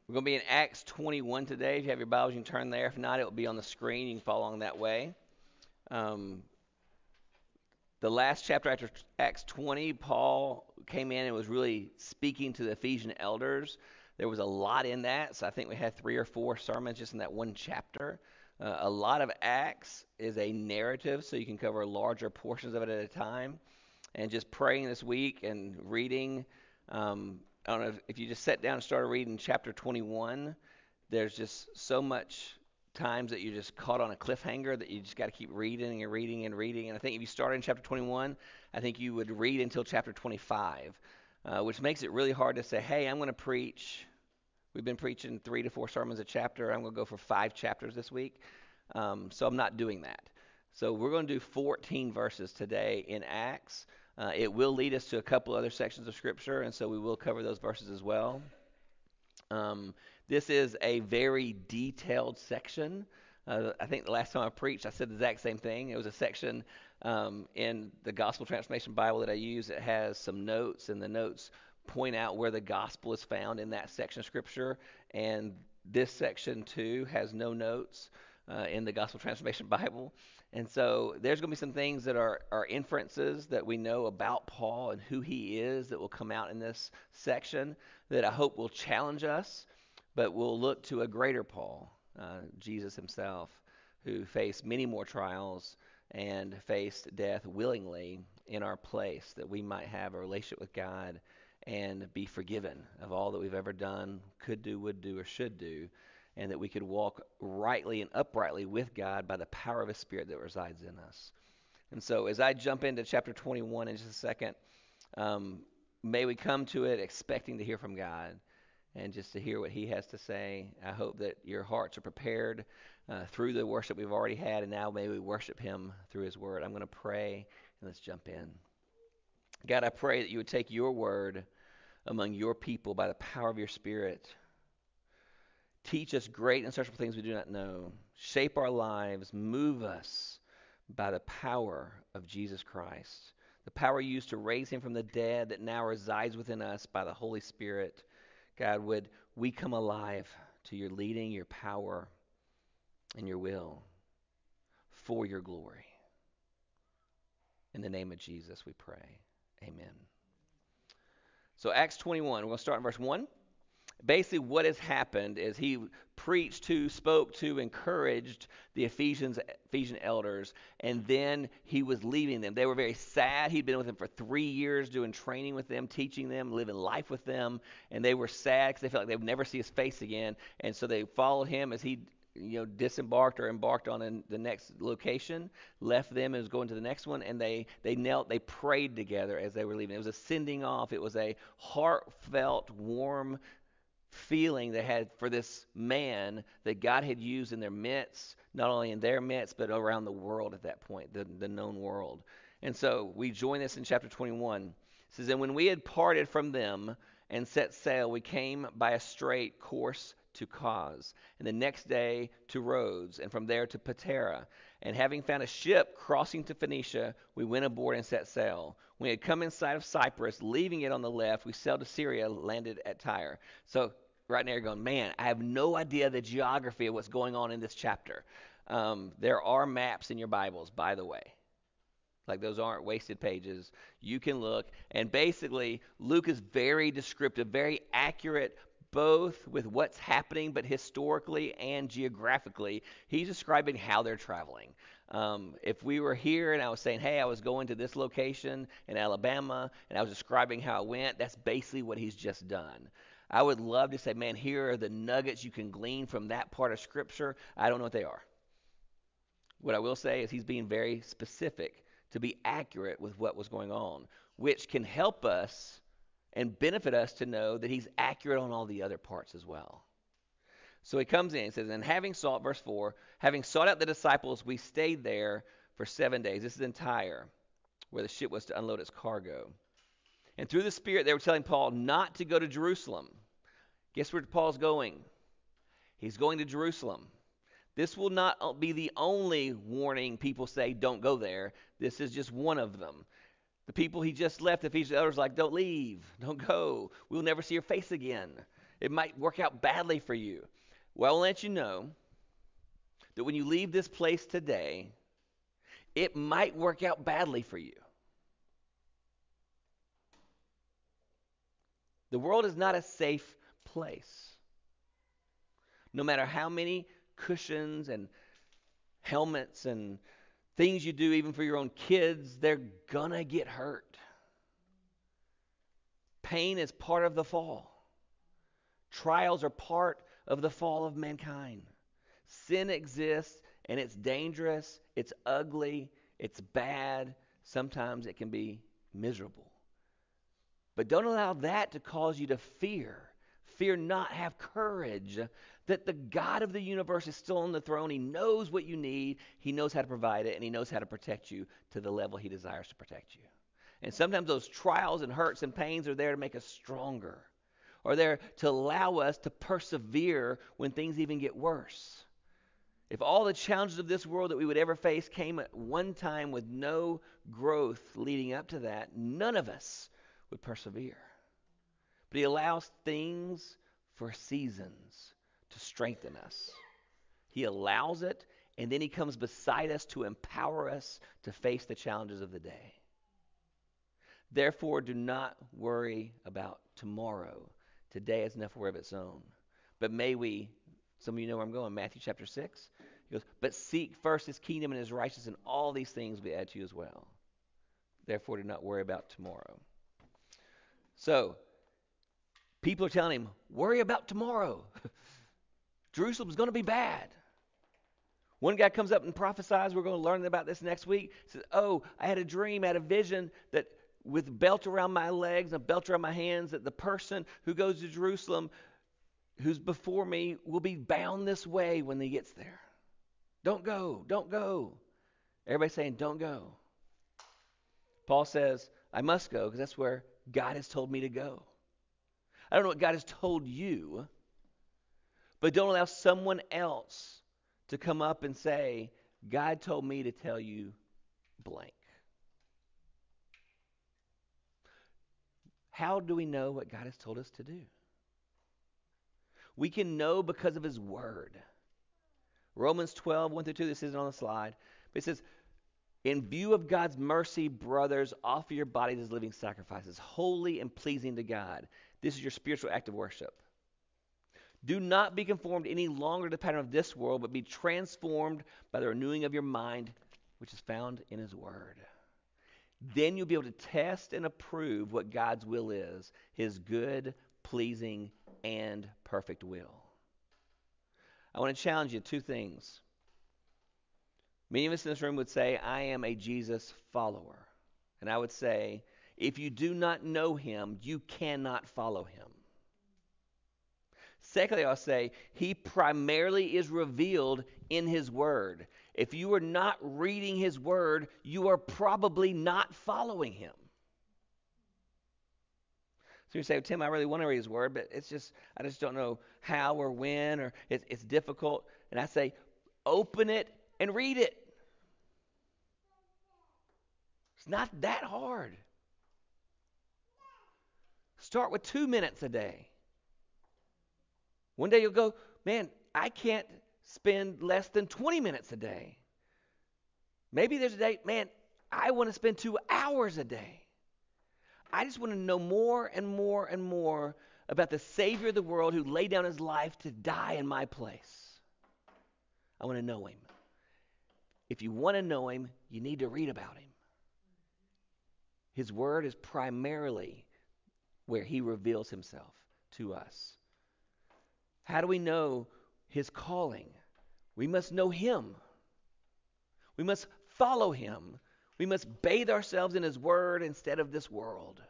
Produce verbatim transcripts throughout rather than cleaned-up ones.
We're going to be in Acts twenty-one today. If you have your Bibles, you can turn there. If not, it will be on the screen. You can follow along that way. Um, the last chapter after Acts twenty, Paul came in and was really speaking to the Ephesian elders. There was a lot in that, so I think we had three or four sermons just in that one chapter. Uh, a lot of Acts is a narrative, so you can cover larger portions of it at a time. And just praying this week and reading. Um, I don't know if, if you just sat down and started reading chapter twenty-one, there's just so much times that you're just caught on a cliffhanger that you just got to keep reading and reading and reading. And I think if you started in chapter twenty-one, I think you would read until chapter twenty-five, uh, which makes it really hard to say, hey, I'm going to preach. We've been preaching three to four sermons a chapter. I'm going to go for five chapters this week. Um, so I'm not doing that. So we're going to do fourteen verses today in Acts. Uh, it will lead us to a couple other sections of Scripture, and so we will cover those verses as well. Um, this is a very detailed section. Uh, I think the last time I preached, I said the exact same thing. It was a section um, in the Gospel Transformation Bible that I use that has some notes, and the notes point out where the gospel is found in that section of Scripture. And this section, too, has no notes uh, in the Gospel Transformation Bible. And so there's going to be some things that are, are inferences that we know about Paul and who he is that will come out in this section that I hope will challenge us, but we'll look to a greater Paul, uh, Jesus himself, who faced many more trials and faced death willingly in our place, that we might have a relationship with God and be forgiven of all that we've ever done, could do, would do, or should do, and that we could walk rightly and uprightly with God by the power of His Spirit that resides in us. And so as I jump into chapter twenty-one in just a second, um, may we come to it expecting to hear from God and just to hear what He has to say. I hope that your hearts are prepared uh, through the worship we've already had, and now may we worship Him through His Word. I'm going to pray, and let's jump in. God, I pray that you would take your word among your people by the power of your Spirit. Teach us great and searchable things we do not know. Shape our lives. Move us by the power of Jesus Christ. The power used to raise Him from the dead that now resides within us by the Holy Spirit. God, would we come alive to your leading, your power, and your will for your glory. In the name of Jesus we pray. Amen. So Acts twenty-one, we're going to start in verse one. Basically what has happened is he preached to, spoke to, encouraged the Ephesians, Ephesian elders, and then he was leaving them. They were very sad. He'd been with them for three years doing training with them, teaching them, living life with them, and they were sad because they felt like they would never see his face again, and so they followed him as he you know, disembarked or embarked on an, the next location, left them and was going to the next one, and they, they knelt, they prayed together as they were leaving. It was a sending off. It was a heartfelt, warm feeling they had for this man that God had used in their midst, not only in their midst, but around the world at that point, the, the known world. And so we join this in chapter twenty-one. It says, and when we had parted from them and set sail, we came by a straight course to Cos, and the next day to Rhodes, and from there to Patara. And having found a ship crossing to Phoenicia, we went aboard and set sail. When we had come in sight of Cyprus, leaving it on the left, we sailed to Syria, landed at Tyre. So right now you're going, man, I have no idea the geography of what's going on in this chapter. Um, there are maps in your Bibles, by the way. Like those aren't wasted pages. You can look. And basically, Luke is very descriptive, very accurate, both with what's happening, but historically and geographically. He's describing how they're traveling. Um, if we were here and I was saying, hey, I was going to this location in Alabama, and I was describing how I went, that's basically what he's just done. I would love to say, man, here are the nuggets you can glean from that part of Scripture. I don't know what they are. What I will say is he's being very specific to be accurate with what was going on, which can help us and benefit us to know that he's accurate on all the other parts as well. So he comes in and says, and having sought, verse four, having sought out the disciples, we stayed there for seven days. This is in Tyre, where the ship was to unload its cargo. And through the Spirit, they were telling Paul not to go to Jerusalem. Guess where Paul's going? He's going to Jerusalem. This will not be the only warning people say, don't go there. This is just one of them. The people he just left, the Ephesian elders, like, don't leave, don't go. We'll never see your face again. It might work out badly for you. Well, I'll let you know that when you leave this place today, it might work out badly for you. The world is not a safe place. No matter how many cushions and helmets and things you do, even for your own kids, they're gonna get hurt. Pain is part of the fall. Trials are part of the fall of mankind. Sin exists and it's dangerous, it's ugly, it's bad. Sometimes it can be miserable. But don't allow that to cause you to fear. Fear not, have courage that the God of the universe is still on the throne. He knows what you need, He knows how to provide it, and He knows how to protect you to the level He desires to protect you. And sometimes those trials and hurts and pains are there to make us stronger, or there to allow us to persevere when things even get worse. If all the challenges of this world that we would ever face came at one time with no growth leading up to that, none of us would persevere. But He allows things for seasons to strengthen us. He allows it, and then He comes beside us to empower us to face the challenges of the day. Therefore, do not worry about tomorrow. Today has enough worry of its own. But may we, some of you know where I'm going, Matthew chapter six. He goes, but seek first His kingdom and His righteousness, and all these things will be added to you as well. Therefore, do not worry about tomorrow. So, people are telling him, worry about tomorrow. Jerusalem's going to be bad. One guy comes up and prophesies, we're going to learn about this next week. Says, oh, I had a dream, I had a vision that with a belt around my legs, a belt around my hands, that the person who goes to Jerusalem, who's before me, will be bound this way when he gets there. Don't go, don't go. Everybody's saying, don't go. Paul says, I must go because that's where God has told me to go. I don't know what God has told you, but don't allow someone else to come up and say, God told me to tell you blank. How do we know what God has told us to do? We can know because of His Word. Romans twelve, one through two, this isn't on the slide, but it says, in view of God's mercy, brothers, offer your bodies as living sacrifices, holy and pleasing to God. This is your spiritual act of worship. Do not be conformed any longer to the pattern of this world, but be transformed by the renewing of your mind, which is found in His Word. Then you'll be able to test and approve what God's will is, His good, pleasing, and perfect will. I want to challenge you two things. Many of us in this room would say, I am a Jesus follower. And I would say, if you do not know Him, you cannot follow Him. Secondly, I'll say, He primarily is revealed in His Word. If you are not reading His Word, you are probably not following Him. So you say, well, Tim, I really want to read His Word, but it's just, I just don't know how or when, or it's, it's difficult. And I say, open it and read it. It's not that hard. Start with two minutes a day. One day you'll go, man, I can't spend less than twenty minutes a day. Maybe there's a day, man, I want to spend two hours a day. I just want to know more and more and more about the Savior of the world who laid down His life to die in my place. I want to know Him. If you want to know Him, you need to read about Him. His Word is primarily where He reveals Himself to us. How do we know His calling? We must know Him. We must follow Him. We must bathe ourselves in His Word instead of this world.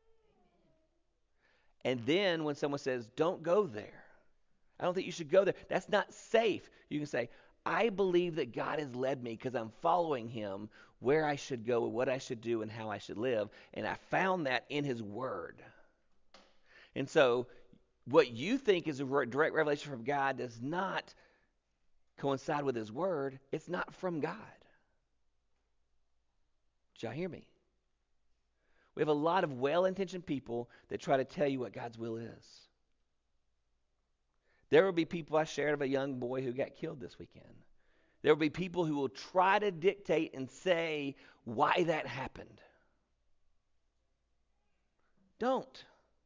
And then when someone says, don't go there, I don't think you should go there, that's not safe. You can say, I believe that God has led me because I'm following Him where I should go, what I should do, and how I should live. And I found that in His Word. And so what you think is a direct revelation from God does not coincide with His Word. It's not from God. Did y'all hear me? We have a lot of well-intentioned people that try to tell you what God's will is. There will be people, I shared of a young boy who got killed this weekend. There will be people who will try to dictate and say why that happened. Don't.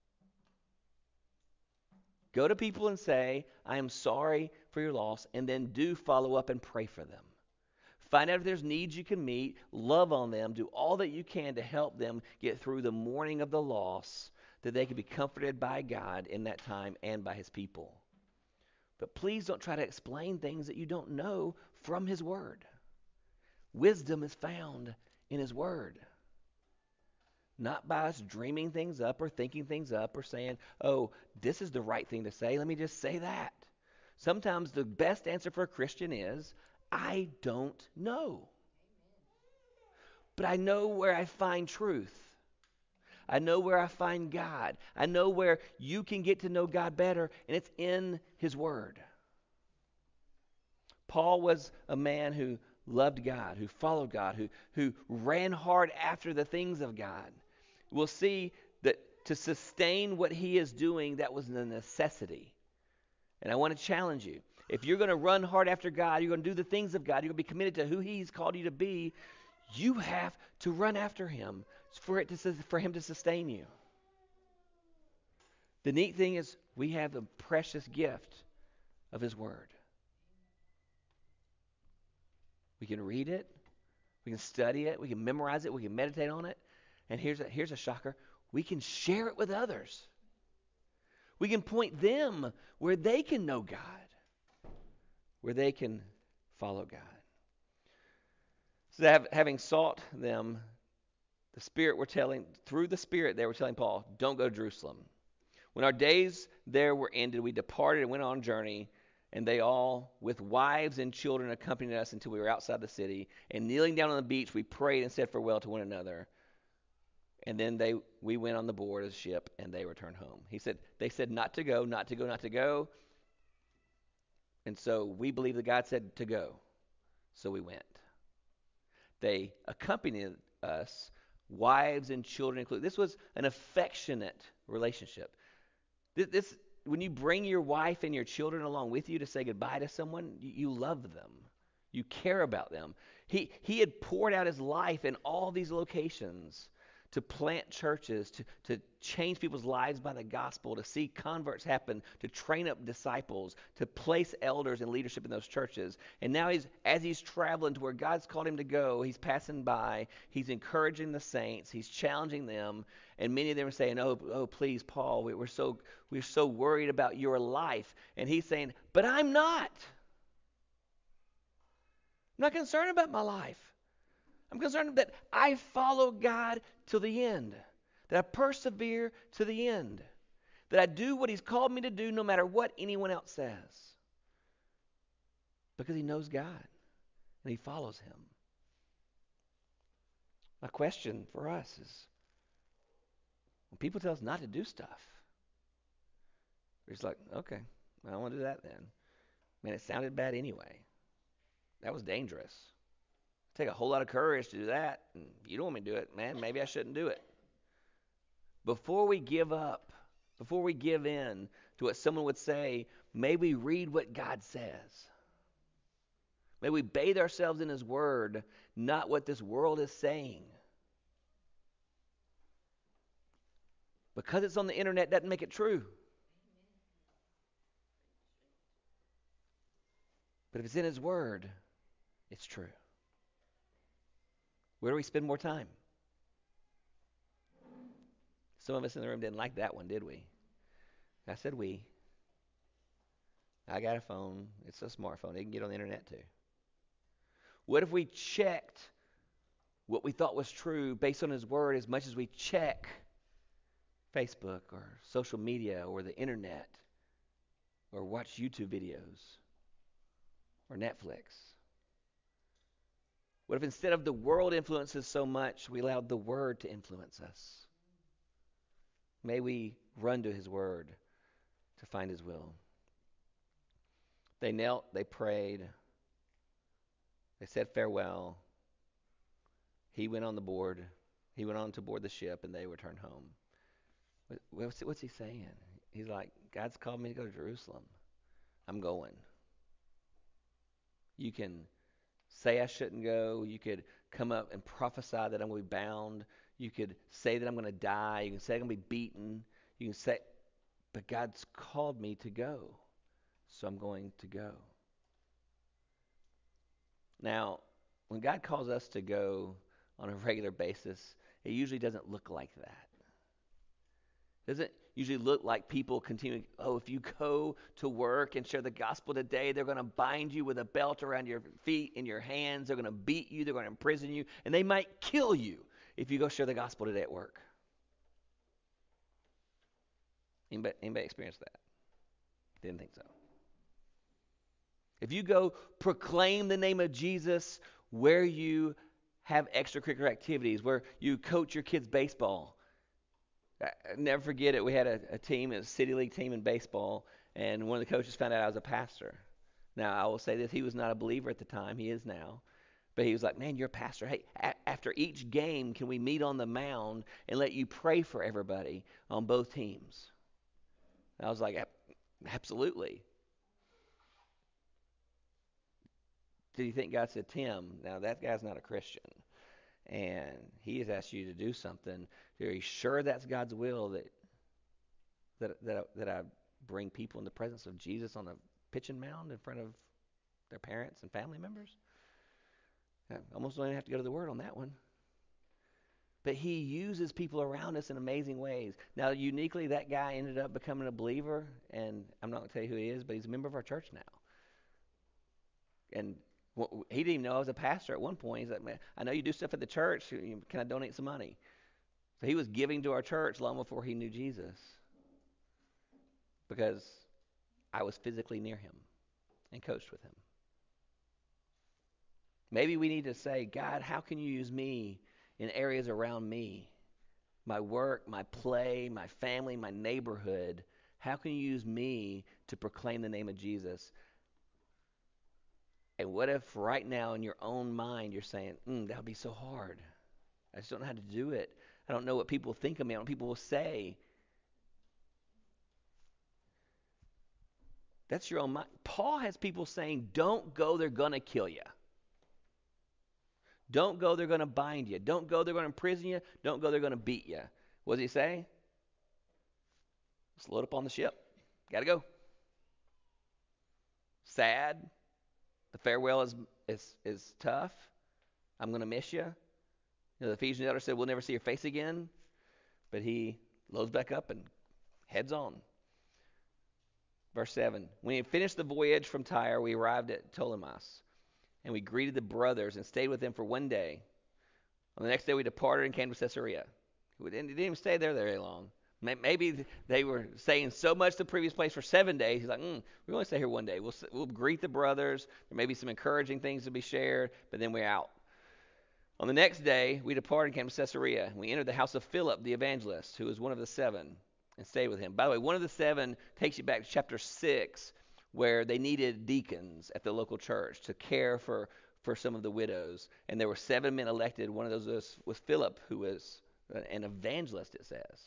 Go to people and say, I am sorry for your loss, and then do follow up and pray for them. Find out if there's needs you can meet, love on them, do all that you can to help them get through the mourning of the loss, that they can be comforted by God in that time and by his people. But please don't try to explain things that you don't know from his word. Wisdom is found in his word. Not by us dreaming things up or thinking things up or saying, oh, this is the right thing to say. Let me just say that. Sometimes the best answer for a Christian is, I don't know. But I know where I find truth. I know where I find God. I know where you can get to know God better, and it's in his word. Paul was a man who loved God, who followed God, who, who ran hard after the things of God. We'll see that to sustain what he is doing, that was a necessity. And I want to challenge you. If you're going to run hard after God, you're going to do the things of God, you're going to be committed to who he's called you to be, you have to run after him for it to for him to sustain you. The neat thing is we have the precious gift of his word. We can read it, we can study it, we can memorize it, we can meditate on it. And here's a, here's a shocker. We can share it with others. We can point them where they can know God, where they can follow God. So have, having sought them, the Spirit were telling, through the Spirit they were telling Paul, don't go to Jerusalem. When our days there were ended, we departed and went on a journey, and they all, with wives and children, accompanied us until we were outside the city. And kneeling down on the beach, we prayed and said farewell to one another. And then they we went on the board of the ship, and they returned home. He said, they said not to go, not to go, not to go. And so we believe that God said to go. So we went. They accompanied us, wives and children included. This was an affectionate relationship. This, this when you bring your wife and your children along with you to say goodbye to someone, you, you love them. You care about them. He he had poured out his life in all these locations to plant churches, to, to change people's lives by the gospel, to see converts happen, to train up disciples, to place elders in leadership in those churches. And now he's as he's traveling to where God's called him to go, he's passing by, he's encouraging the saints, he's challenging them, and many of them are saying, oh, oh please, Paul, we, we're so we're so worried about your life. And he's saying, but I'm not. I'm not concerned about my life. I'm concerned that I follow God till the end, that I persevere to the end, that I do what he's called me to do no matter what anyone else says, because he knows God and he follows him. My question for us is, when people tell us not to do stuff, we're just like, okay, I don't want to do that then. Man, it sounded bad anyway. That was dangerous. Take a whole lot of courage to do that. And you don't want me to do it, man. Maybe I shouldn't do it. Before we give up, before we give in to what someone would say, may we read what God says. May we bathe ourselves in his word, not what this world is saying. Because it's on the internet doesn't make it true. But if it's in his word, it's true. Where do we spend more time? Some of us in the room didn't like that one, did we? I said we. I got a phone. It's a smartphone. It can get on the internet too. What if we checked what we thought was true based on his word as much as we check Facebook or social media or the internet or watch YouTube videos or Netflix? What if instead of the world influences so much, we allowed the word to influence us? May we run to his word to find his will. They knelt, they prayed, they said farewell. He went on the board. He went on to board the ship, and they returned home. What's, what's he saying? He's like, God's called me to go to Jerusalem. I'm going. You can say I shouldn't go. You could come up and prophesy that I'm going to be bound. You could say that I'm going to die. You can say I'm going to be beaten. You can say, but God's called me to go, so I'm going to go. Now, when God calls us to go on a regular basis, it usually doesn't look like that. It doesn't usually look like people continuing, oh, if you go to work and share the gospel today, they're going to bind you with a belt around your feet and your hands. They're going to beat you. They're going to imprison you. And they might kill you if you go share the gospel today at work. Anybody, anybody experience that? Didn't think so. If you go proclaim the name of Jesus where you have extracurricular activities, where you coach your kids' baseball. I never forget it. We had a, a team, a city league team in baseball, and one of the coaches found out I was a pastor. Now, I will say this. He was not a believer at the time. He is now. But he was like, man, you're a pastor. Hey, a- after each game, can we meet on the mound and let you pray for everybody on both teams? And I was like, absolutely. Did you think God said, Tim, now that guy's not a Christian, and he has asked you to do something. Are you sure that's God's will that that that I, that I bring people in the presence of Jesus on a pitching mound in front of their parents and family members? I almost don't even have to go to the Word on that one. But he uses people around us in amazing ways. Now, uniquely, that guy ended up becoming a believer, and I'm not going to tell you who he is, but he's a member of our church now. And he didn't even know I was a pastor at one point. He's like, man, I know you do stuff at the church. Can I donate some money? So he was giving to our church long before he knew Jesus because I was physically near him and coached with him. Maybe we need to say, God, how can you use me in areas around me? My work, my play, my family, my neighborhood. How can you use me to proclaim the name of Jesus? And what if right now in your own mind you're saying, mm, that would be so hard. I just don't know how to do it. I don't know what people think of me. I don't know what people will say. That's your own mind. Paul has people saying, don't go, they're going to kill you. Don't go, they're going to bind you. Don't go, they're going to imprison you. Don't go, they're going to beat you. What does he say? Let's load up on the ship. Got to go. Sad. The farewell is, is, is tough. I'm going to miss you. You know, the Ephesian elder said, we'll never see your face again. But he loads back up and heads on. Verse seven. When he had finished the voyage from Tyre, we arrived at Ptolemais, and we greeted the brothers and stayed with them for one day. On the next day, we departed and came to Caesarea. We didn't, didn't even stay there very long. Maybe they were saying so much the previous place for seven days. He's like, mm, we only stay here one day. We'll, we'll greet the brothers. There may be some encouraging things to be shared, but then we're out. On the next day, we departed and came to Caesarea. We entered the house of Philip, the evangelist, who was one of the seven, and stayed with him. By the way, one of the seven takes you back to chapter six, where they needed deacons at the local church to care for, for some of the widows. And there were seven men elected. One of those was, was Philip, who was an evangelist, it says.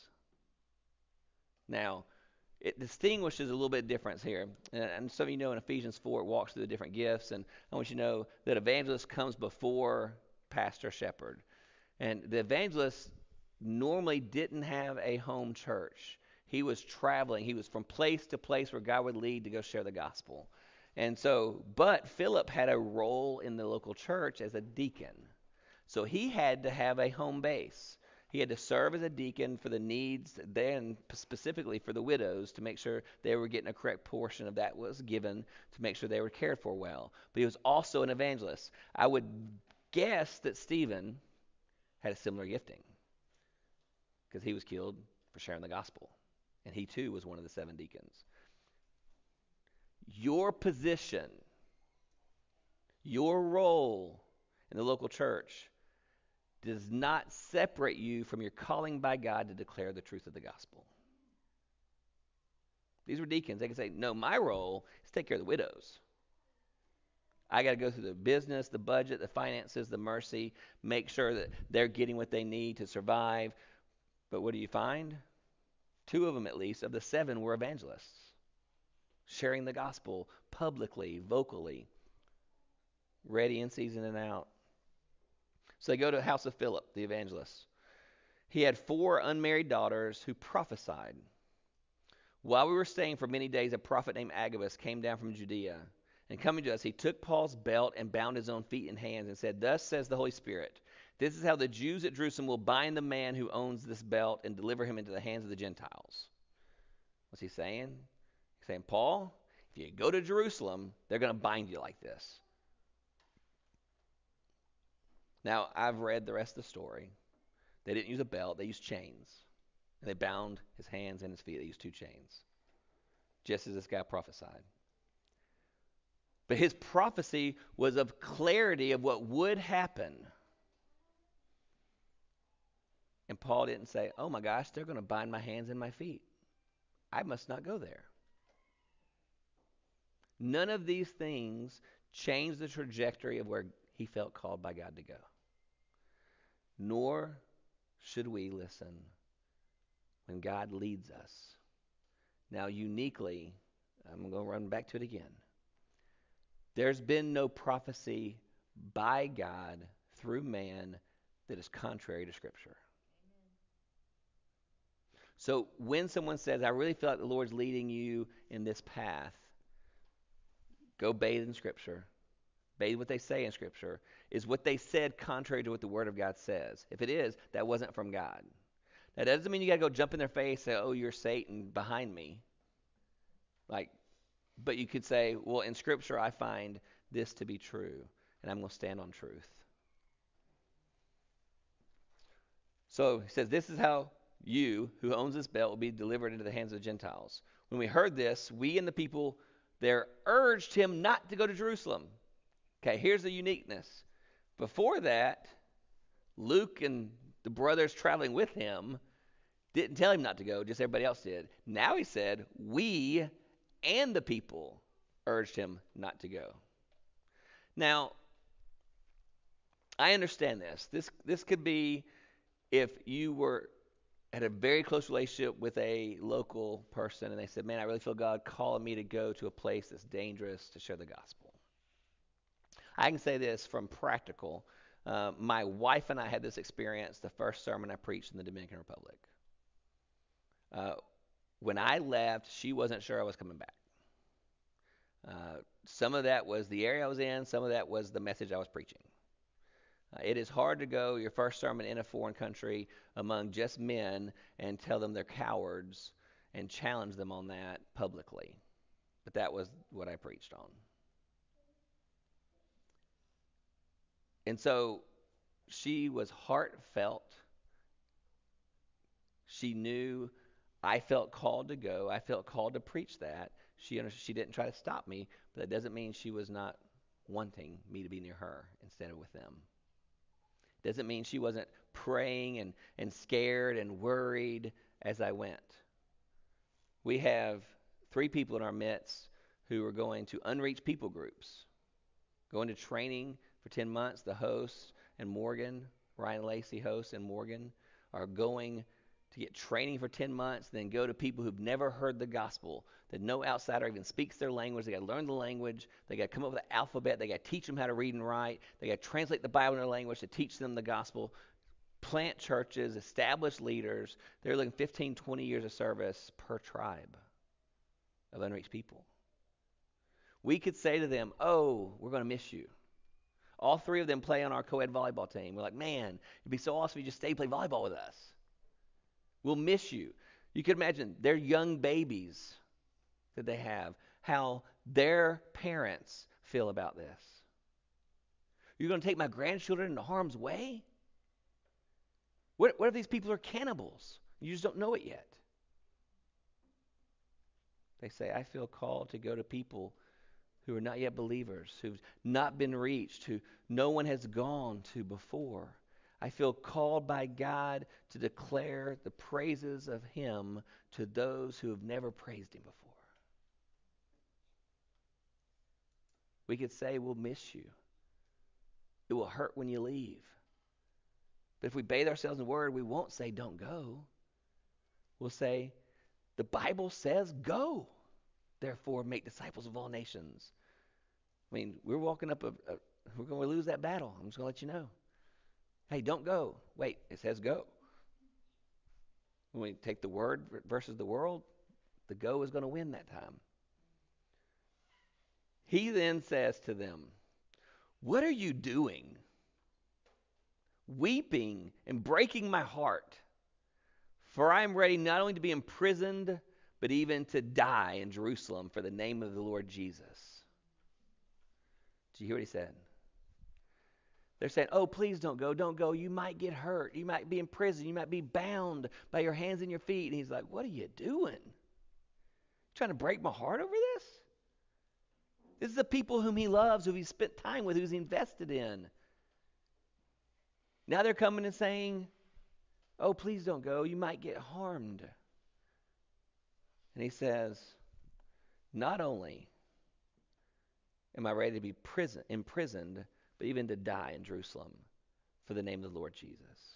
Now, it distinguishes a little bit of difference here. And, and some of you know in Ephesians four, it walks through the different gifts. And I want you to know that evangelist comes before pastor shepherd. And the evangelist normally didn't have a home church. He was traveling. He was from place to place where God would lead to go share the gospel. And so, but Philip had a role in the local church as a deacon. So he had to have a home base. He had to serve as a deacon for the needs, then specifically for the widows, to make sure they were getting a correct portion of that was given, to make sure they were cared for well. But he was also an evangelist. I would guess that Stephen had a similar gifting because he was killed for sharing the gospel. And he too was one of the seven deacons. Your position, your role in the local church does not separate you from your calling by God to declare the truth of the gospel. These were deacons. They could say, no, my role is to take care of the widows. I got to go through the business, the budget, the finances, the mercy, make sure that they're getting what they need to survive. But what do you find? Two of them, at least, of the seven were evangelists. sharing the gospel publicly, vocally, ready in season and out. So they go to the house of Philip, the evangelist. He had four unmarried daughters who prophesied. While we were staying for many days, a prophet named Agabus came down from Judea. And coming to us, he took Paul's belt and bound his own feet and hands and said, "Thus says the Holy Spirit, this is how the Jews at Jerusalem will bind the man who owns this belt and deliver him into the hands of the Gentiles." What's he saying? He's saying, Paul, if you go to Jerusalem, they're going to bind you like this. Now, I've read the rest of the story. They didn't use a belt, they used chains. And they bound his hands and his feet. They used two chains, just as this guy prophesied. But his prophecy was of clarity of what would happen. And Paul didn't say, oh my gosh, they're going to bind my hands and my feet. I must not go there. None of these things changed the trajectory of where he felt called by God to go. Nor should we listen when God leads us. Now, uniquely, I'm going to run back to it again. There's been no prophecy by God through man that is contrary to Scripture. So when someone says, I really feel like the Lord's leading you in this path, go bathe in Scripture. Bathe what they say in Scripture. Is what they said contrary to what the Word of God says? If it is, that wasn't from God. That doesn't mean you got to go jump in their face and say, oh, you're Satan behind me. Like, but you could say, well, in Scripture I find this to be true, and I'm going to stand on truth. So he says, this is how you, who owns this belt, will be delivered into the hands of the Gentiles. When we heard this, we and the people there urged him not to go to Jerusalem. Okay, here's the uniqueness. Before that, Luke and the brothers traveling with him didn't tell him not to go, just everybody else did. Now he said, we and the people urged him not to go. Now, I understand this. This this could be if you were had a very close relationship with a local person and they said, man, I really feel God calling me to go to a place that's dangerous to share the gospel. I can say this from practical. Uh, my wife and I had this experience the first sermon I preached in the Dominican Republic. Uh, when I left, she wasn't sure I was coming back. Uh, some of that was the area I was in. Some of that was the message I was preaching. Uh, it is hard to go your first sermon in a foreign country among just men and tell them they're cowards and challenge them on that publicly. But that was what I preached on. And so she was heartfelt. She knew I felt called to go. I felt called to preach that. She she didn't try to stop me, but that doesn't mean she was not wanting me to be near her instead of with them. Doesn't mean she wasn't praying and, and scared and worried as I went. We have three people in our midst who are going to unreached people groups, going to training for ten months. The host and Morgan, Ryan Lacey, host, and Morgan are going to get training for ten months, then go to people who've never heard the gospel, that no outsider even speaks their language. They got to learn the language. They got to come up with an alphabet. They got to teach them how to read and write. They got to translate the Bible in their language to teach them the gospel. Plant churches, establish leaders. They're looking fifteen, twenty years of service per tribe of unreached people. We could say to them, oh, we're going to miss you. All three of them play on our co-ed volleyball team. We're like, man, it'd be so awesome if you just stay play volleyball with us. We'll miss you. You can imagine their young babies that they have, how their parents feel about this. You're going to take my grandchildren into harm's way? What, what if these people are cannibals? You just don't know it yet. They say, I feel called to go to people who are not yet believers, who've not been reached, who no one has gone to before. I feel called by God to declare the praises of him to those who have never praised him before. We could say we'll miss you. It will hurt when you leave. But if we bathe ourselves in the word, we won't say don't go. We'll say the Bible says go. Therefore, make disciples of all nations. I mean, we're walking up a, a we're going to lose that battle. I'm just going to let you know. Hey, don't go. Wait, it says go. When we take the word versus the world, the go is going to win that time. He then says to them, what are you doing? Weeping and breaking my heart. For I am ready not only to be imprisoned, but even to die in Jerusalem for the name of the Lord Jesus. Did you hear what he said? They're saying, oh, please don't go. Don't go. You might get hurt. You might be in prison. You might be bound by your hands and your feet. And he's like, what are you doing? Trying to break my heart over this? This is the people whom he loves, who he's spent time with, who's invested in. Now they're coming and saying, oh, please don't go. You might get harmed. And he says, not only am I ready to be prison, imprisoned, but even to die in Jerusalem for the name of the Lord Jesus.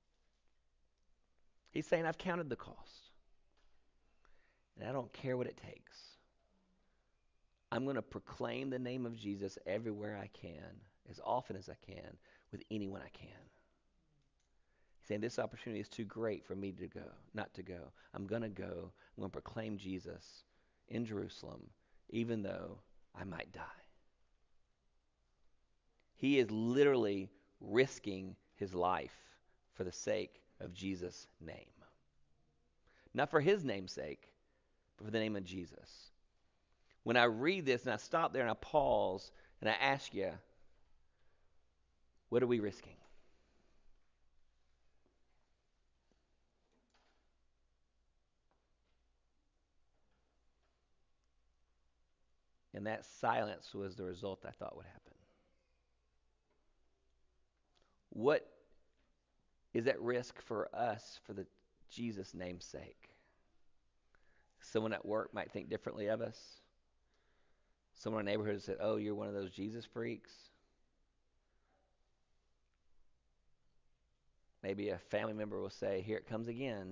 He's saying, I've counted the cost, and I don't care what it takes. I'm going to proclaim the name of Jesus everywhere I can, as often as I can, with anyone I can. He's saying this opportunity is too great for me to go, not to go. I'm going to go. I'm going to proclaim Jesus in Jerusalem, even though I might die. He is literally risking his life for the sake of Jesus' name. Not for his name's sake, but for the name of Jesus. When I read this and I stop there and I pause and I ask you, what are we risking? And that silence was the result I thought would happen. What is at risk for us for the Jesus' name's sake? Someone at work might think differently of us. Someone in our neighborhood said, oh, you're one of those Jesus freaks. Maybe a family member will say, here it comes again.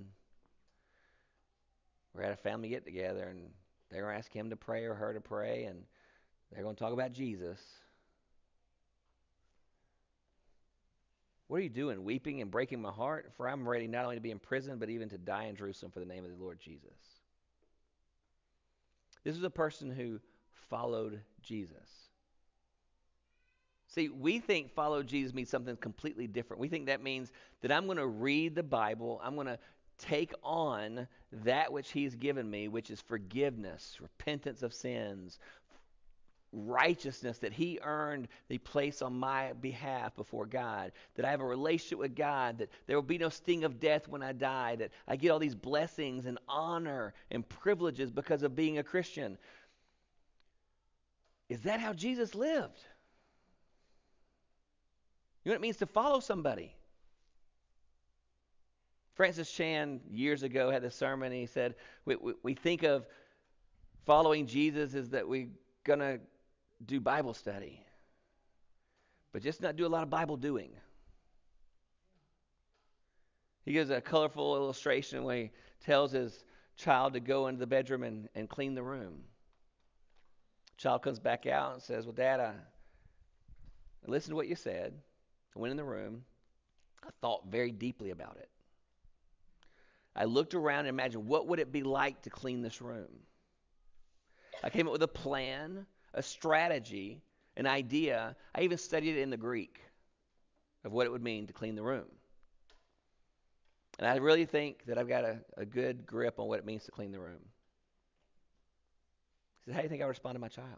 We're at a family get together and they're going to ask him to pray or her to pray, and they're going to talk about Jesus. What are you doing? Weeping and breaking my heart? For I'm ready not only to be in prison, but even to die in Jerusalem for the name of the Lord Jesus. This was a person who followed Jesus. See, we think follow Jesus means something completely different. We think that means that I'm going to read the Bible, I'm going to take on that which he's given me, which is forgiveness, repentance of sins, righteousness that he earned, that he placed on my behalf before God, that I have a relationship with God, that there will be no sting of death when I die, that I get all these blessings and honor and privileges because of being a Christian. Is that how Jesus lived? You know what it means to follow somebody? Francis Chan years ago had this sermon, and he said, we, we, we think of following Jesus as that we're going to do Bible study, but just not do a lot of Bible doing. He gives a colorful illustration where he tells his child to go into the bedroom and, and clean the room. Child comes back out and says, well, Dad, I, I listened to what you said. I went in the room. I thought very deeply about it. I looked around and imagined, what would it be like to clean this room? I came up with a plan, a strategy, an idea. I even studied it in the Greek of what it would mean to clean the room. And I really think that I've got a, a good grip on what it means to clean the room. He said, how do you think I respond to my child?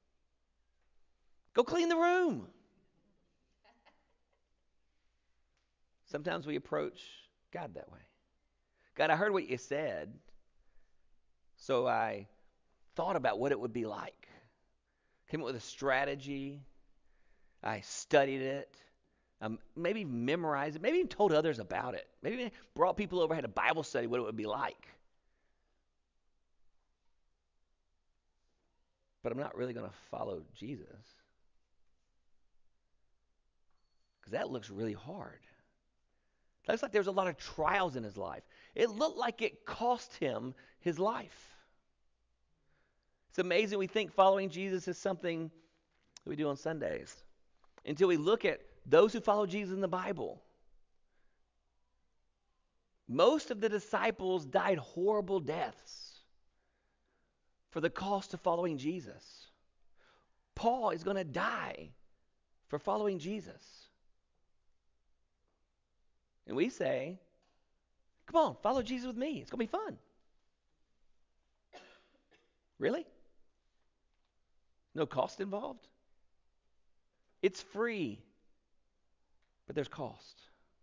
Go clean the room. Sometimes we approach God that way. God, I heard what you said, so I thought about what it would be like. Came up with a strategy. I studied it. Um, maybe memorized it. Maybe even told others about it. Maybe brought people over, had a Bible study, what it would be like. But I'm not really going to follow Jesus, because that looks really hard. It looks like there's a lot of trials in his life. It looked like it cost him his life. It's amazing we think following Jesus is something that we do on Sundays until we look at those who follow Jesus in the Bible. Most of the disciples died horrible deaths for the cost of following Jesus. Paul is going to die for following Jesus. And we say, come on, follow Jesus with me. It's going to be fun. Really? No cost involved? It's free, but there's cost.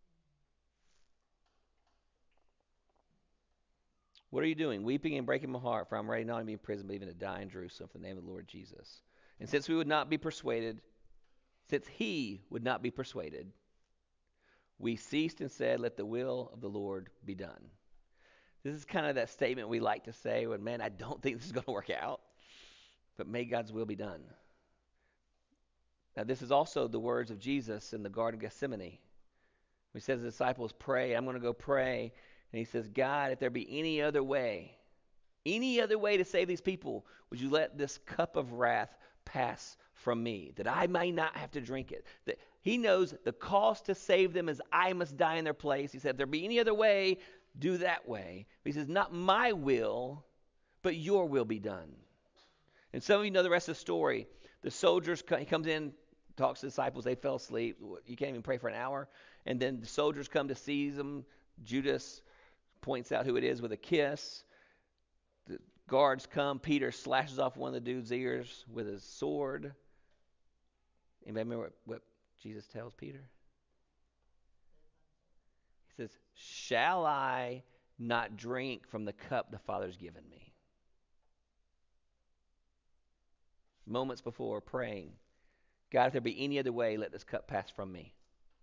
What are you doing? Weeping and breaking my heart, for I'm ready not to be in prison, but even to die in Jerusalem for the name of the Lord Jesus. And since we would not be persuaded, since he would not be persuaded, we ceased and said, let the will of the Lord be done. This is kind of that statement we like to say when, man, I don't think this is going to work out, but may God's will be done. Now, this is also the words of Jesus in the Garden of Gethsemane. He says to the disciples, pray, I'm going to go pray. And he says, God, if there be any other way, any other way to save these people, would you let this cup of wrath pass from me, that I may not have to drink it? That he knows the cost to save them is I must die in their place. He said, if there be any other way, do that way. But he says, not my will, but your will be done. And some of you know the rest of the story. The soldiers, he comes in, talks to the disciples, they fell asleep. You can't even pray for an hour. And then the soldiers come to seize them. Judas points out who it is with a kiss. The guards come. Peter slashes off one of the dude's ears with his sword. Anybody remember what, what Jesus tells Peter? He says, shall I not drink from the cup the Father's given me? Moments before praying, God, if there be any other way, let this cup pass from me.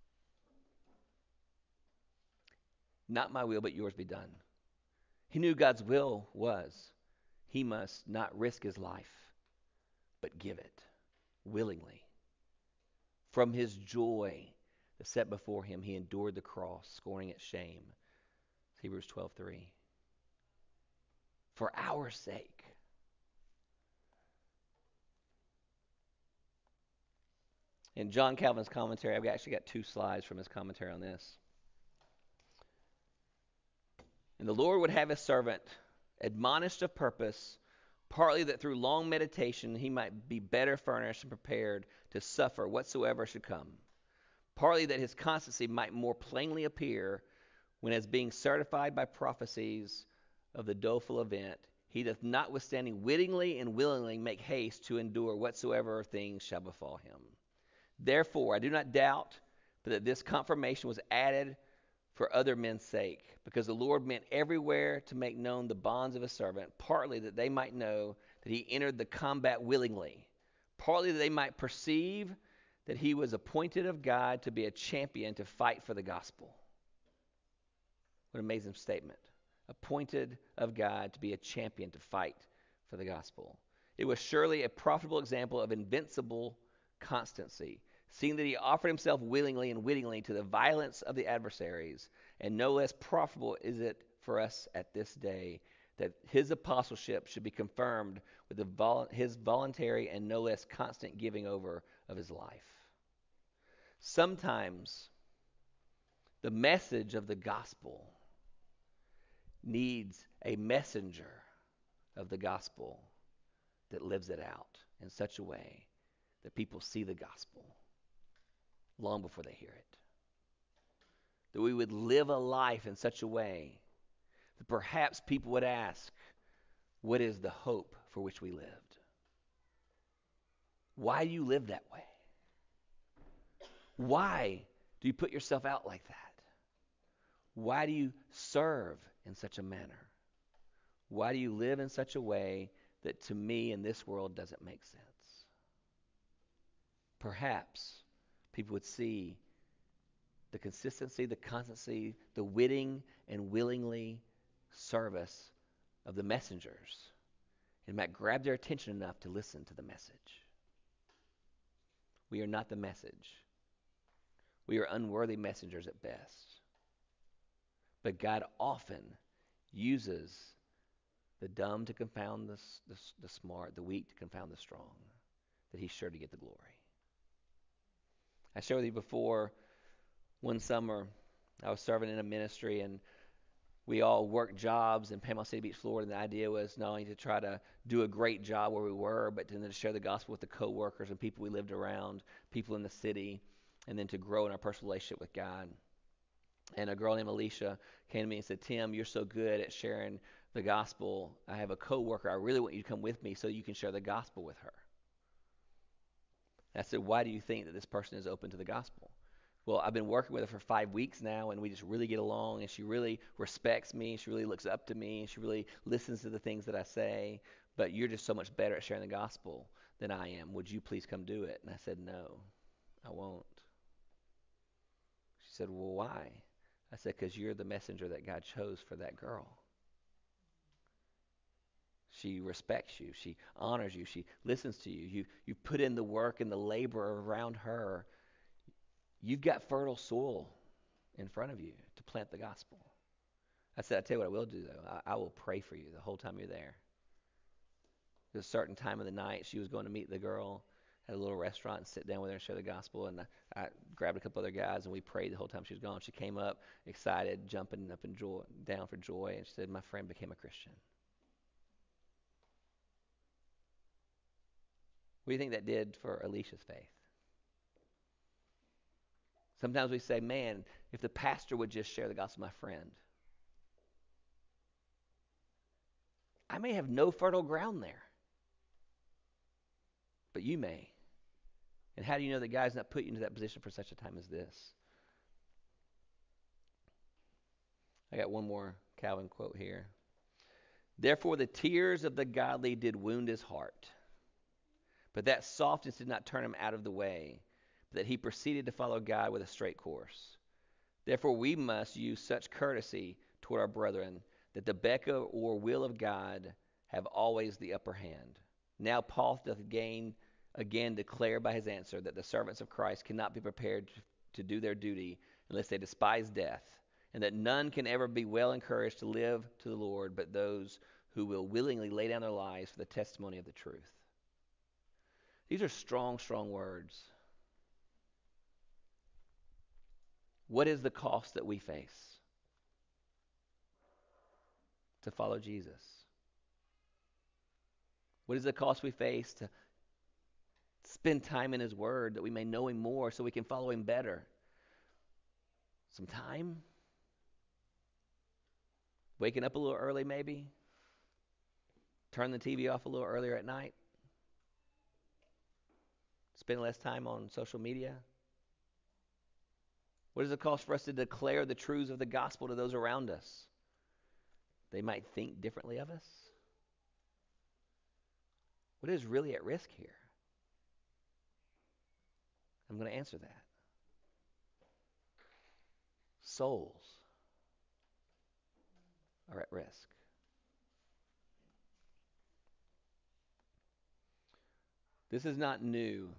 Not my will, but yours be done. He knew God's will was he must not risk his life, but give it willingly. From his joy that set before him, he endured the cross, scorning its shame. Hebrews twelve three. For our sake. In John Calvin's commentary, I've actually got two slides from his commentary on this. And the Lord would have his servant admonished of purpose, partly that through long meditation he might be better furnished and prepared to suffer whatsoever should come, partly that his constancy might more plainly appear when, as being certified by prophecies of the doleful event, he doth notwithstanding wittingly and willingly make haste to endure whatsoever things shall befall him. Therefore I do not doubt but that this confirmation was added for other men's sake, because the Lord meant everywhere to make known the bonds of his servant, partly that they might know that he entered the combat willingly, partly that they might perceive that he was appointed of God to be a champion to fight for the gospel. What an amazing statement. Appointed of God to be a champion to fight for the gospel. It was surely a profitable example of invincible constancy, seeing that he offered himself willingly and wittingly to the violence of the adversaries, and no less profitable is it for us at this day that his apostleship should be confirmed with the vol- his voluntary and no less constant giving over of his life. Sometimes the message of the gospel needs a messenger of the gospel that lives it out in such a way that people see the gospel long before they hear it. That we would live a life in such a way that perhaps people would ask, what is the hope for which we lived? Why do you live that way? Why do you put yourself out like that? Why do you serve in such a manner? Why do you live in such a way that to me in this world doesn't make sense? Perhaps people would see the consistency, the constancy, the witting and willingly service of the messengers. It might grab their attention enough to listen to the message. We are not the message. We are unworthy messengers at best. But God often uses the dumb to confound the, the, the smart, the weak to confound the strong, that he's sure to get the glory. I shared with you before, one summer, I was serving in a ministry, and we all worked jobs in Panama City Beach, Florida, and the idea was not only to try to do a great job where we were, but to then share the gospel with the coworkers and people we lived around, people in the city, and then to grow in our personal relationship with God. And a girl named Alicia came to me and said, Tim, you're so good at sharing the gospel. I have a coworker. I really want you to come with me so you can share the gospel with her. And I said, why do you think that this person is open to the gospel? Well, I've been working with her for five weeks now, and we just really get along, and she really respects me. She really looks up to me. She really listens to the things that I say. But you're just so much better at sharing the gospel than I am. Would you please come do it? And I said, no, I won't. She said, well, why? I said, because you're the messenger that God chose for that girl. She respects you. She honors you. She listens to you. You you put in the work and the labor around her. You've got fertile soil in front of you to plant the gospel. I said, I tell you what I will do, though. I, I will pray for you the whole time you're there. At a certain time of the night, she was going to meet the girl at a little restaurant and sit down with her and share the gospel. And I, I grabbed a couple other guys, and we prayed the whole time she was gone. She came up excited, jumping up and joy, down for joy, and she said, my friend became a Christian. What do you think that did for Alicia's faith? Sometimes we say, man, if the pastor would just share the gospel with my friend. I may have no fertile ground there, but you may. And how do you know that God's not put you into that position for such a time as this? I got one more Calvin quote here. Therefore the tears of the godly did wound his heart, but that softness did not turn him out of the way, but that he proceeded to follow God with a straight course. Therefore we must use such courtesy toward our brethren, that the beck or will of God have always the upper hand. Now Paul doth again, again declare by his answer that the servants of Christ cannot be prepared to do their duty unless they despise death, and that none can ever be well encouraged to live to the Lord but those who will willingly lay down their lives for the testimony of the truth. These are strong, strong words. What is the cost that we face to follow Jesus? What is the cost we face to spend time in his word that we may know him more so we can follow him better? Some time? Waking up a little early maybe? Turn the T V off a little earlier at night? Spend less time on social media? What does it cost for us to declare the truths of the gospel to those around us? They might think differently of us. What is really at risk here? I'm going to answer that. Souls are at risk. This is not new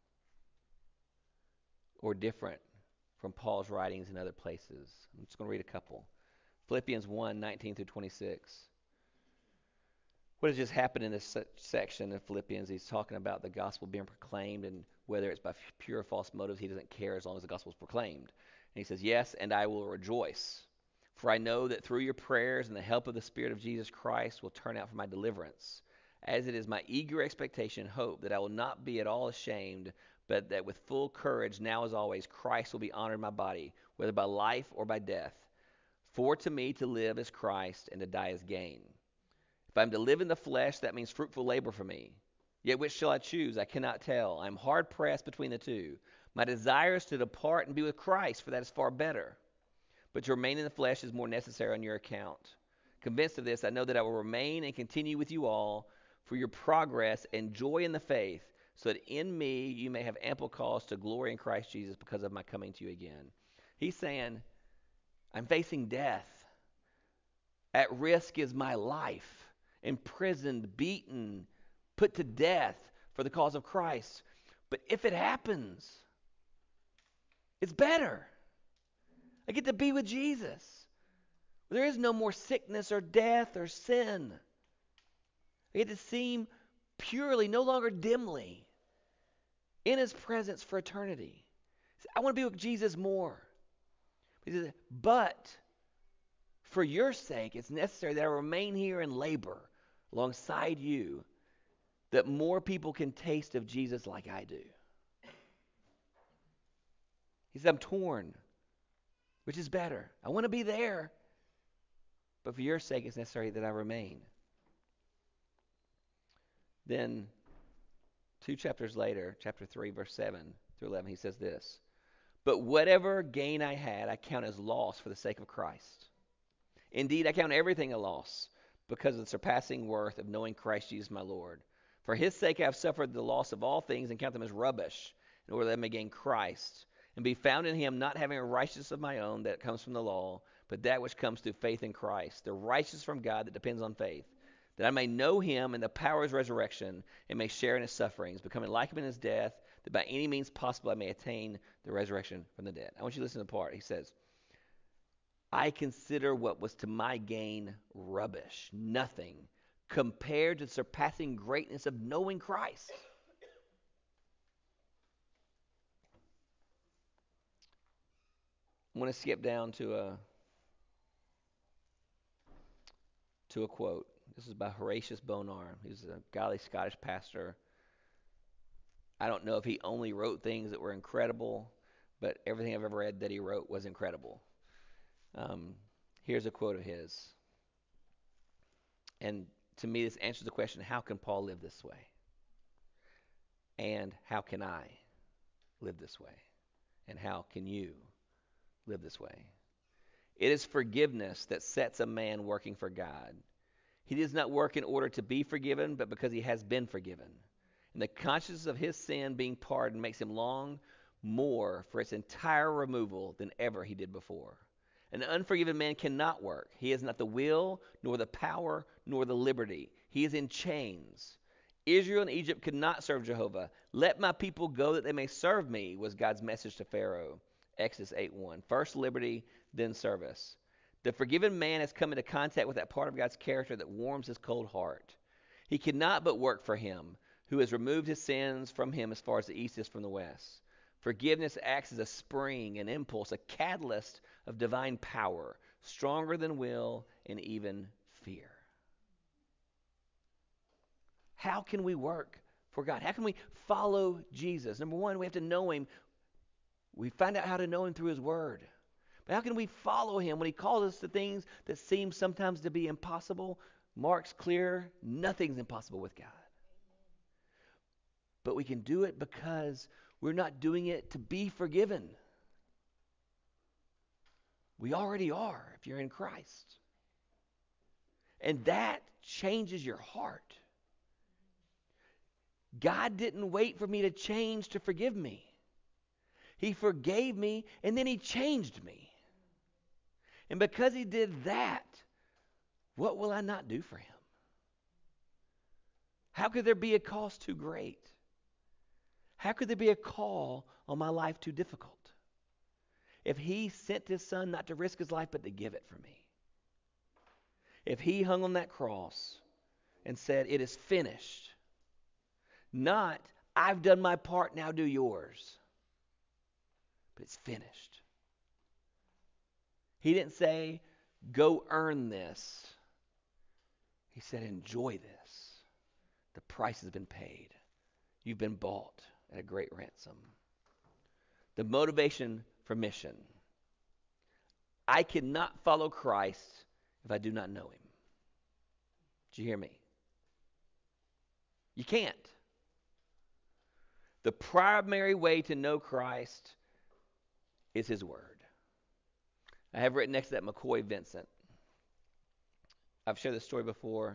or different from Paul's writings in other places. I'm just going to read a couple. Philippians one, nineteen through twenty-six. What has just happened in this section of Philippians? He's talking about the gospel being proclaimed, and whether it's by pure or false motives, he doesn't care as long as the gospel is proclaimed. And he says, yes, and I will rejoice, for I know that through your prayers and the help of the Spirit of Jesus Christ will turn out for my deliverance, as it is my eager expectation and hope that I will not be at all ashamed, but that with full courage, now as always, Christ will be honored in my body, whether by life or by death. For to me to live is Christ, and to die is gain. If I am to live in the flesh, that means fruitful labor for me. Yet which shall I choose? I cannot tell. I am hard pressed between the two. My desire is to depart and be with Christ, for that is far better. But to remain in the flesh is more necessary on your account. Convinced of this, I know that I will remain and continue with you all for your progress and joy in the faith, so that in me you may have ample cause to glory in Christ Jesus because of my coming to you again. He's saying, I'm facing death. At risk is my life. Imprisoned, beaten, put to death for the cause of Christ. But if it happens, it's better. I get to be with Jesus. There is no more sickness or death or sin. We get to see him purely, no longer dimly, in his presence for eternity. I want to be with Jesus more. He says, but for your sake, it's necessary that I remain here and labor alongside you, that more people can taste of Jesus like I do. He said, I'm torn. Which is better? I want to be there, but for your sake, it's necessary that I remain. Then, two chapters later, chapter three, verse seven through eleven, he says this: But whatever gain I had, I count as loss for the sake of Christ. Indeed, I count everything a loss because of the surpassing worth of knowing Christ Jesus my Lord. For his sake I have suffered the loss of all things and count them as rubbish, in order that I may gain Christ, and be found in him, not having a righteousness of my own that comes from the law, but that which comes through faith in Christ, the righteousness from God that depends on faith, that I may know him and the power of his resurrection, and may share in his sufferings, becoming like him in his death, that by any means possible I may attain the resurrection from the dead. I want you to listen to the part. He says, I consider what was to my gain rubbish, nothing, compared to the surpassing greatness of knowing Christ. I'm going to skip down to a to a quote. This is by Horatius Bonar. He's a godly Scottish pastor. I don't know if he only wrote things that were incredible, but everything I've ever read that he wrote was incredible. Um, here's a quote of his. And to me, this answers the question, how can Paul live this way? And how can I live this way? And how can you live this way? It is forgiveness that sets a man working for God. He does not work in order to be forgiven, but because he has been forgiven. And the consciousness of his sin being pardoned makes him long more for its entire removal than ever he did before. An unforgiven man cannot work. He has not the will, nor the power, nor the liberty. He is in chains. Israel and Egypt could not serve Jehovah. Let my people go that they may serve me, was God's message to Pharaoh. Exodus eight one. First liberty, then service. The forgiven man has come into contact with that part of God's character that warms his cold heart. He cannot but work for him, who has removed his sins from him as far as the east is from the west. Forgiveness acts as a spring, an impulse, a catalyst of divine power, stronger than will and even fear. How can we work for God? How can we follow Jesus? Number one, we have to know him. We find out how to know him through his word. But how can we follow him when he calls us to things that seem sometimes to be impossible? Mark's clear, nothing's impossible with God. But we can do it because we're not doing it to be forgiven. We already are if you're in Christ. And that changes your heart. God didn't wait for me to change to forgive me. He forgave me and then he changed me. And because he did that, what will I not do for him? How could there be a cost too great? How could there be a call on my life too difficult? If he sent his son not to risk his life but to give it for me. If he hung on that cross and said, it is finished. Not, I've done my part, now do yours. But it's finished. He didn't say, go earn this. He said, enjoy this. The price has been paid. You've been bought at a great ransom. The motivation for mission. I cannot follow Christ if I do not know him. Did you hear me? You can't. The primary way to know Christ is his word. I have written next to that McCoy Vincent. I've shared this story before.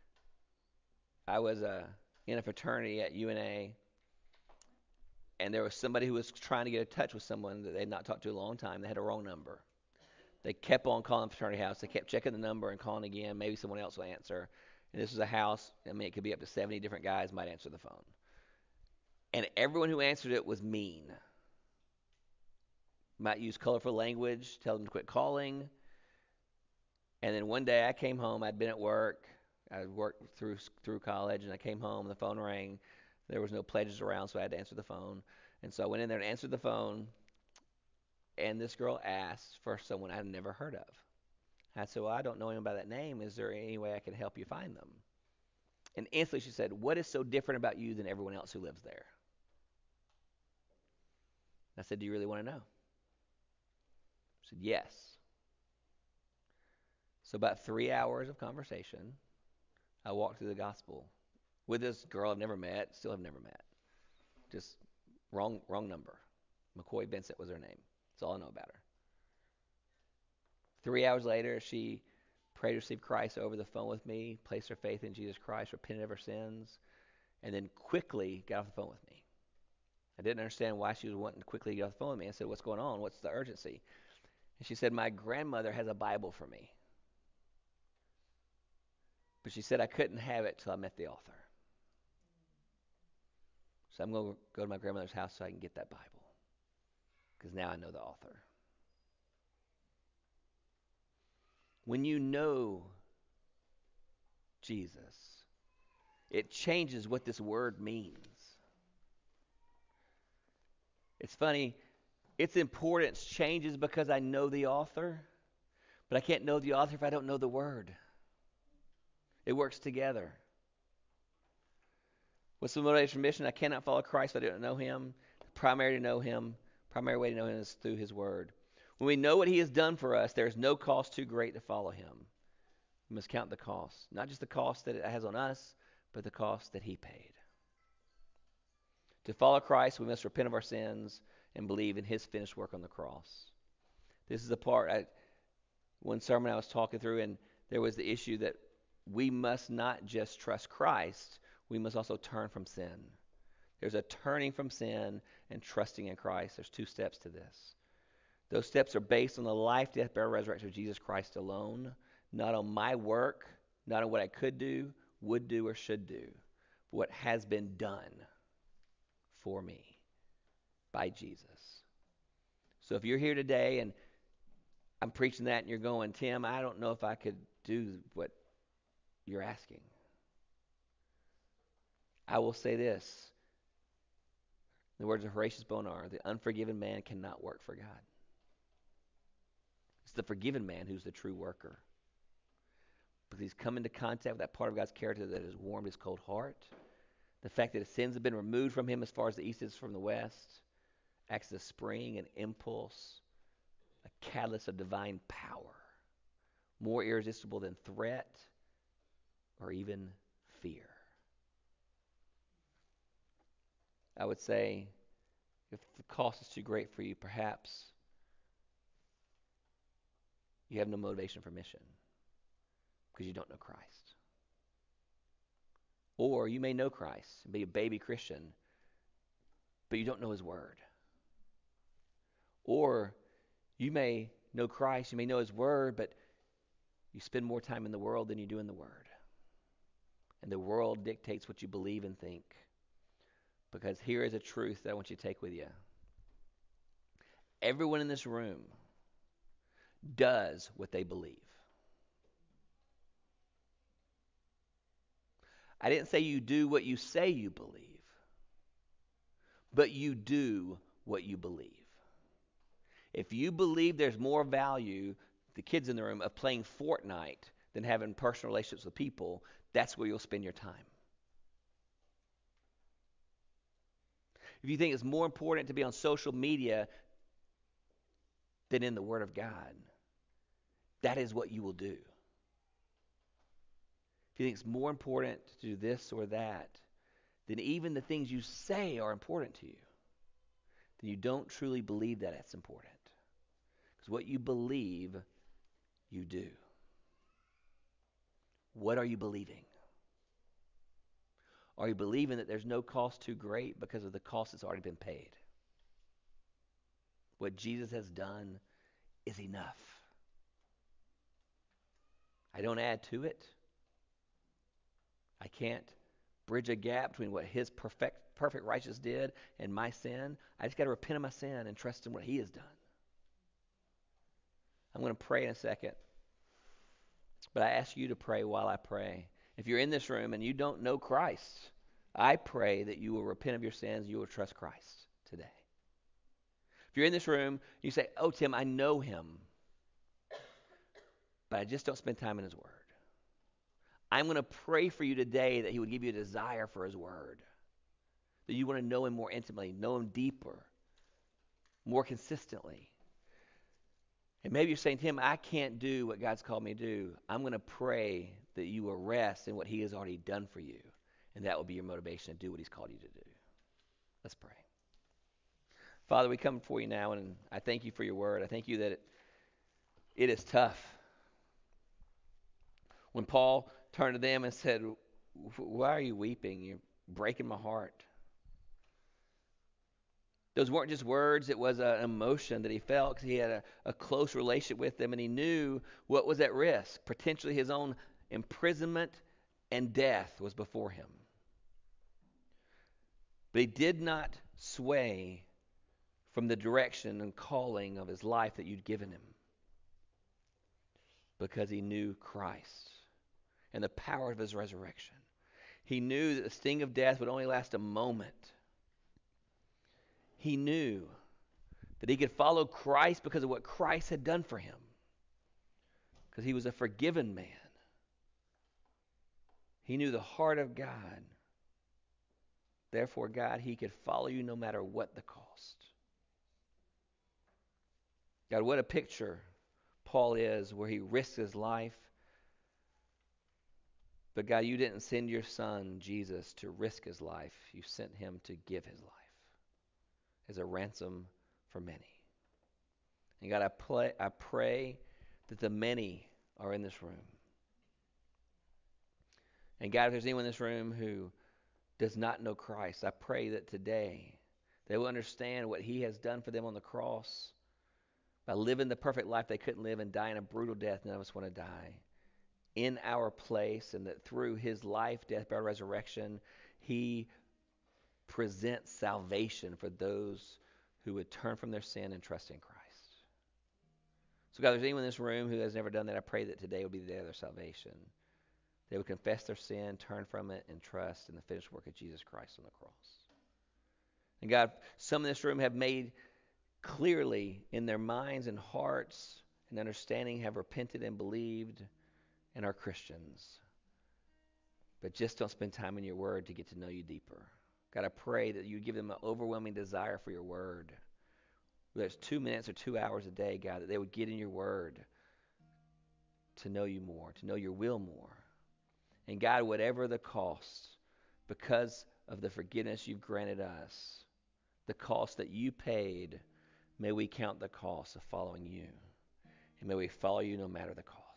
I was uh, in a fraternity at U N A, and there was somebody who was trying to get in touch with someone that they had not talked to in a long time. They had a wrong number. They kept on calling the fraternity house. They kept checking the number and calling again. Maybe someone else will answer. And this was a house. I mean, it could be up to seventy different guys might answer the phone. And everyone who answered it was mean. Might use colorful language, tell them to quit calling. And then one day I came home. I'd been at work. I worked through through college, and I came home. The phone rang. There was no pledges around, so I had to answer the phone. And so I went in there and answered the phone. And this girl asked for someone I'd never heard of. I said, "Well, I don't know anyone by that name. Is there any way I can help you find them?" And instantly she said, "What is so different about you than everyone else who lives there?" I said, "Do you really want to know?" She said, "Yes." So about three hours of conversation, I walked through the gospel with this girl I've never met, still have never met. Just wrong, wrong number. McCoy Vincent was her name. That's all I know about her. Three hours later, she prayed to receive Christ over the phone with me, placed her faith in Jesus Christ, repented of her sins, and then quickly got off the phone with me. I didn't understand why she was wanting to quickly get off the phone with me. I said, "What's going on? What's the urgency?" And she said, "My grandmother has a Bible for me, but she said I couldn't have it till I met the author. So I'm going to go to my grandmother's house so I can get that Bible, because now I know the author." When you know Jesus, it changes what this word means. It's funny, its importance changes because I know the author, but I can't know the author if I don't know the word. It works together. What's the motivation for mission? I cannot follow Christ if I don't know him. The primary to know him, primary way to know him is through his word. When we know what he has done for us, there is no cost too great to follow him. We must count the cost, not just the cost that it has on us, but the cost that he paid. To follow Christ, we must repent of our sins and believe in his finished work on the cross. This is the part, I, one sermon I was talking through, and there was the issue that we must not just trust Christ, we must also turn from sin. There's a turning from sin and trusting in Christ. There's two steps to this. Those steps are based on the life, death, burial, resurrection of Jesus Christ alone, not on my work, not on what I could do, would do, or should do, but what has been done for me by Jesus. So if you're here today and I'm preaching that and you're going, "Tim, I don't know if I could do what you're asking," I will say this. In the words of Horatius Bonar, the unforgiven man cannot work for God. It's the forgiven man who's the true worker. Because he's come into contact with that part of God's character that has warmed his cold heart. The fact that his sins have been removed from him as far as the east is from the west acts as a spring, an impulse, a catalyst of divine power, more irresistible than threat or even fear. I would say, if the cost is too great for you, perhaps you have no motivation for mission because you don't know Christ. Or you may know Christ and be a baby Christian, but you don't know his word. Or you may know Christ, you may know his word, but you spend more time in the world than you do in the word. And the world dictates what you believe and think. Because here is a truth that I want you to take with you. Everyone in this room does what they believe. I didn't say you do what you say you believe, but you do what you believe. If you believe there's more value, the kids in the room, of playing Fortnite than having personal relationships with people, that's where you'll spend your time. If you think it's more important to be on social media than in the Word of God, that is what you will do. If you think it's more important to do this or that, then even the things you say are important to you, then you don't truly believe that it's important. Because what you believe, you do. What are you believing? Are you believing that there's no cost too great because of the cost that's already been paid? What Jesus has done is enough. I don't add to it. I can't bridge a gap between what his perfect, perfect righteousness did and my sin. I just got to repent of my sin and trust in what he has done. I'm going to pray in a second. But I ask you to pray while I pray. If you're in this room and you don't know Christ, I pray that you will repent of your sins, you will trust Christ today. If you're in this room, you say, "Oh, Tim, I know him, but I just don't spend time in his word." I'm going to pray for you today that he would give you a desire for his word, that you want to know him more intimately, know him deeper, more consistently. And maybe you're saying, "Tim, I can't do what God's called me to do." I'm going to pray that you will rest in what he has already done for you, and that will be your motivation to do what he's called you to do. Let's pray. Father, we come before you now, and I thank you for your word. I thank you that it, it is tough. When Paul turned to them and said, "Why are you weeping? You're breaking my heart." Those weren't just words, it was an emotion that he felt because he had a, a close relationship with them, and he knew what was at risk. Potentially his own imprisonment and death was before him. But he did not sway from the direction and calling of his life that you'd given him, because he knew Christ and the power of his resurrection. He knew that the sting of death would only last a moment. He knew that he could follow Christ because of what Christ had done for him, because he was a forgiven man. He knew the heart of God. Therefore, God, he could follow you no matter what the cost. God, what a picture Paul is, where he risks his life. But God, you didn't send your son, Jesus, to risk his life. You sent him to give his life as a ransom for many. And God, I, play, I pray that the many are in this room. And God, if there's anyone in this room who does not know Christ, I pray that today they will understand what he has done for them on the cross by living the perfect life they couldn't live and dying a brutal death none of us want to die in our place, and that through his life, death, burial, resurrection, he presents salvation for those who would turn from their sin and trust in Christ. So God, if there's anyone in this room who has never done that, I pray that today will be the day of their salvation. They would confess their sin, turn from it, and trust in the finished work of Jesus Christ on the cross. And God, some in this room have made clearly in their minds and hearts and understanding, have repented and believed and are Christians, but just don't spend time in your word to get to know you deeper. God, I pray that you give them an overwhelming desire for your word. Whether it's two minutes or two hours a day, God, that they would get in your word to know you more, to know your will more. And God, whatever the cost, because of the forgiveness you've granted us, the cost that you paid, may we count the cost of following you. And may we follow you no matter the cost.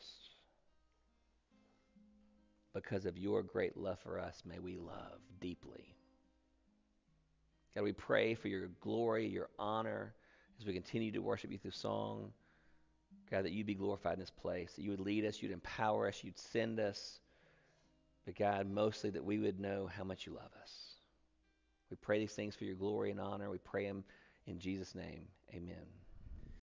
Because of your great love for us, may we love deeply. God, we pray for your glory, your honor, as we continue to worship you through song. God, that you be glorified in this place, that you would lead us, you'd empower us, you'd send us. But God, mostly that we would know how much you love us. We pray these things for your glory and honor. We pray them in Jesus' name. Amen.